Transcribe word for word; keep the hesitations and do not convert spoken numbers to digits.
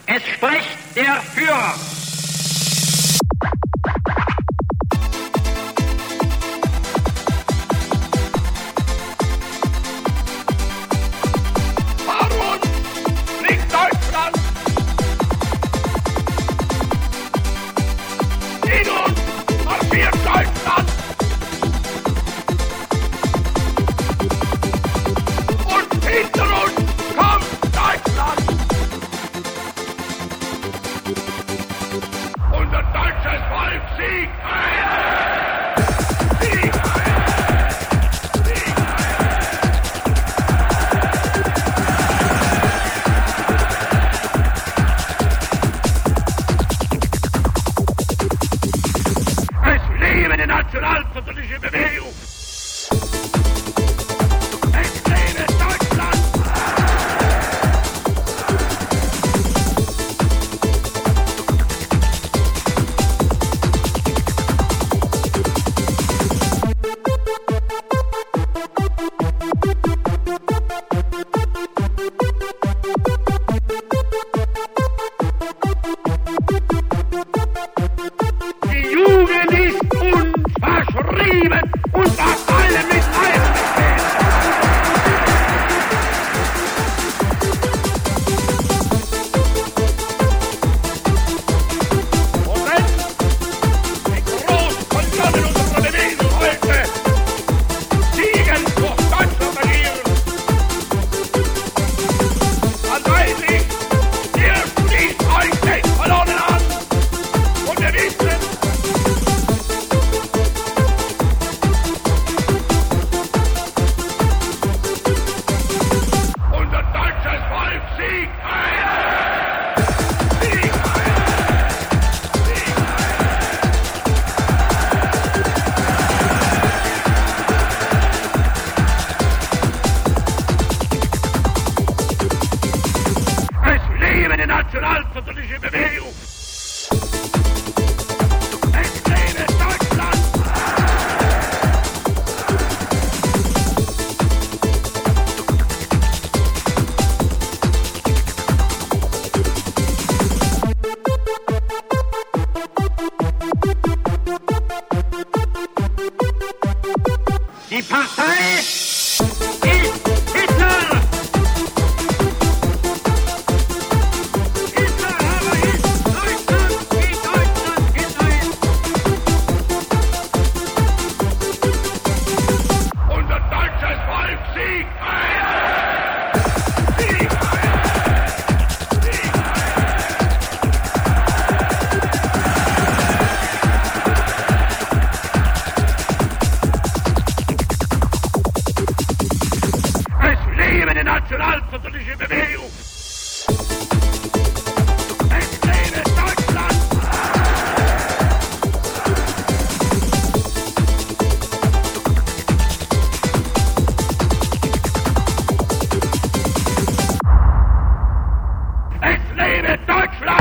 Es spricht der Führer. Warum liegt Deutschland in uns marschiert Deutschland und hinter uns kommt Deutschland. Unser deutsches Volk siegt ein! Siegt ein! Siegt ein! Es lebe die nationalsozialistische Bewegung! Es lebe Deutschland! Die Jugend ist unverschrieben und das alle mit einem Befehl. Und wenn die Großkonzerne unserer Bewegung heute siegen durch Deutschland agieren, dann weiß ich, ihr schließt euch nicht verloren an. Und wir wissen, unser deutsches Volk siegt ein! Siegt ein! Siegt ein! Es lebe die nationalsozialistische Bewegung! Es lebe Deutschland! Die Partei ist Hitler! Hitler aber ist Deutschland, wie Deutschland Hitler ist! Unser deutsches Volk siegt ein! Siegt ein! Siegt ein! Es lebe die nationalsozialistische